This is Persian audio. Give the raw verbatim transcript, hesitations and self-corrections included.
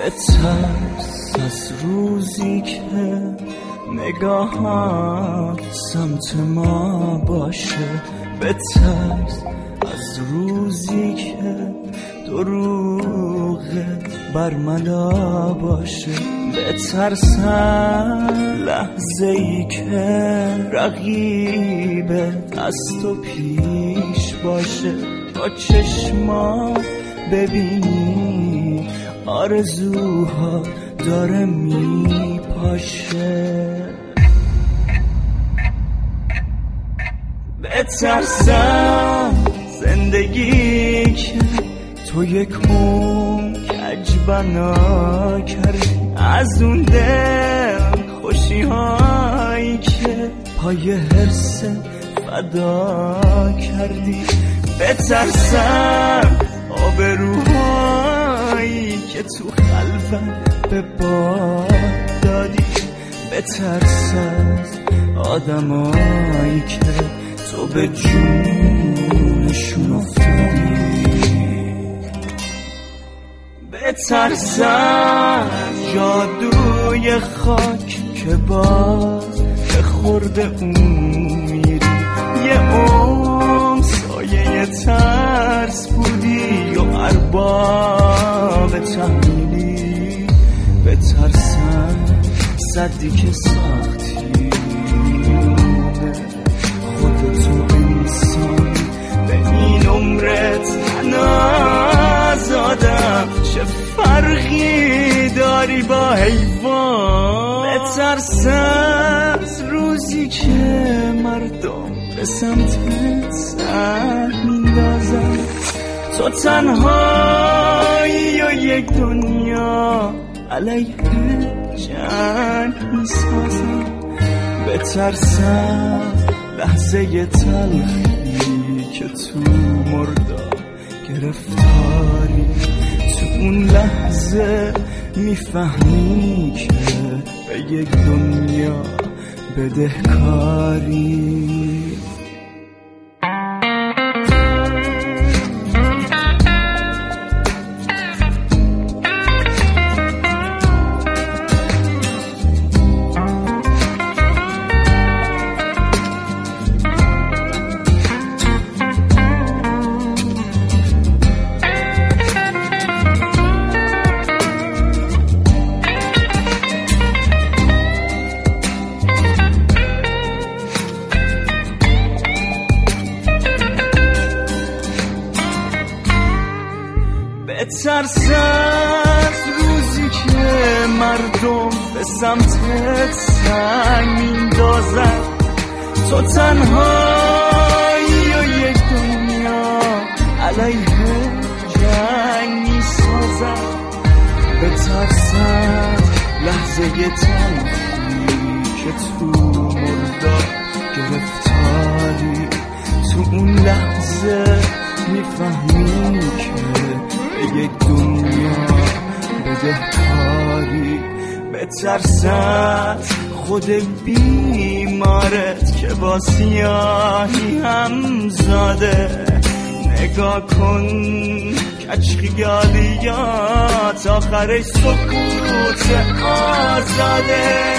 بترس از روزی که نگاهات سمت ما باشه، بترس از روزی که دروغت برملا باشه، بترس لحظه ای که رقیبت از تو پیش باشه، با چشما ببینی آرزوها داره میپاشه. بترسم زندگی که تو یک عمر کج بنا کردی، از اون دل خوشی هایی که پای حرص فدا کردی، بترسم آبروهایی که تو خلوت به باد دادی، بترس از آدمایی که تو به جونشون افتادی، بترس از جادوی خاک که باز به خورد اون میری، یه عمر سایه ترس بودی و ارباب تحمیلی، بترسم صدی که ساختی خودتو انسان به این عمرت نازادم، چه فرقی داری با حیوان، بترسم از روزی که مردم به سمتت سر میندازن، تو تنهایی و یک دنیا علیه جنگ میسازن، بترسم لحظه تلخی که تو مردا گرفتاری، تو اون لحظه میفهمی که به یک دنیا بدهکاری. بترس از روزی که مردم به سمتت سنگ میندازن، تو تنهایی و یک دنیا علیه جنگ میسازن، بترس از لحظه تلخی که تو مردا گرفتاری، تو اون لحظه میفهمی که یک دنیا بدهکاری، بترس از خود بیمارت که با سیاهی هم زاده، نگاه کن کج خیالیات آخرش سکوت آزاده،